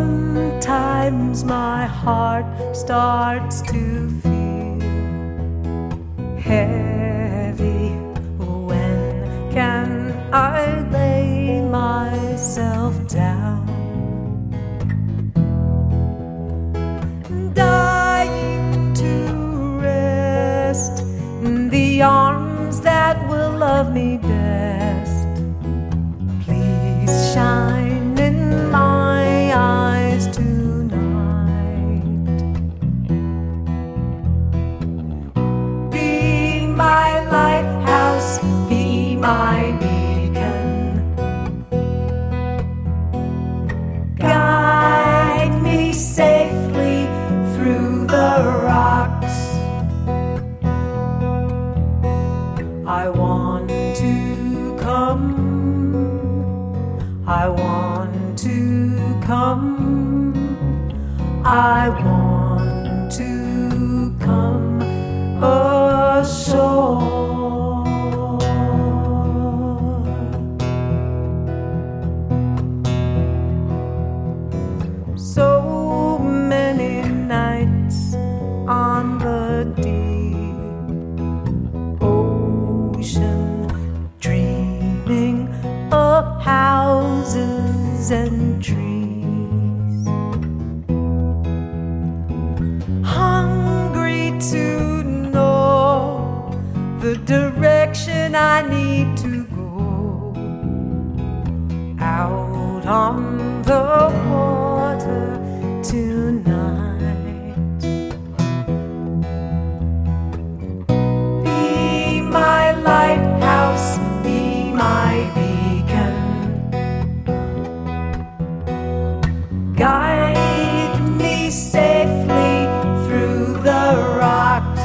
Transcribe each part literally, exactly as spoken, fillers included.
Sometimes my heart starts to feel heavy. When can I lay myself down? Dying to rest in the arms that will love me best. Please shine in my eyes tonight. Be my lighthouse, be my beacon. Guide me safely through the rocks. I want to come, I want to come, I want to come ashore. So many nights on the deep ocean, dreaming of houses and trees, hungry to know the direction I need to go. Out on the water tonight. Be my lighthouse, be my beacon. Guide me safely through the rocks.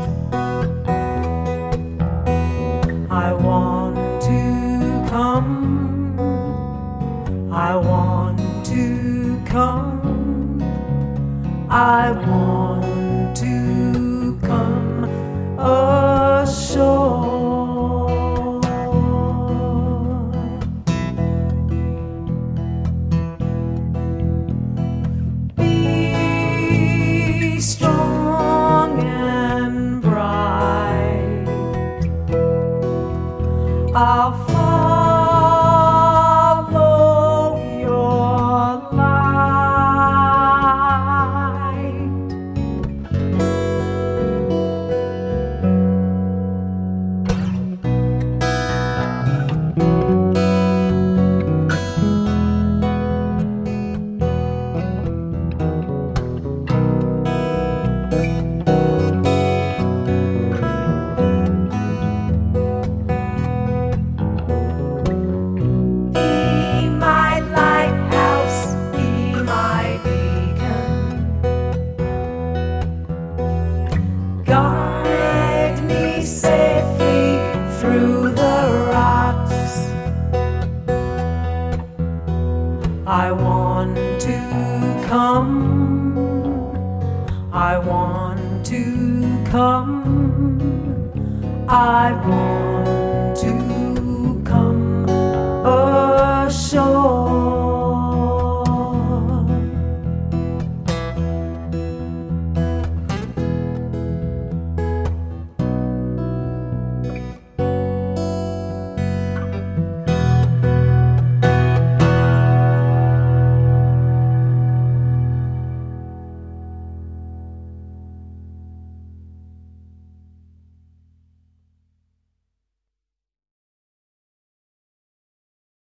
I want to come, I want to come, I want to come ashore. Be strong and bright. I'll follow your light. Be my lighthouse, be my beacon. Guide me safely through the rocks. I want to come, I want to come, I want to come ashore.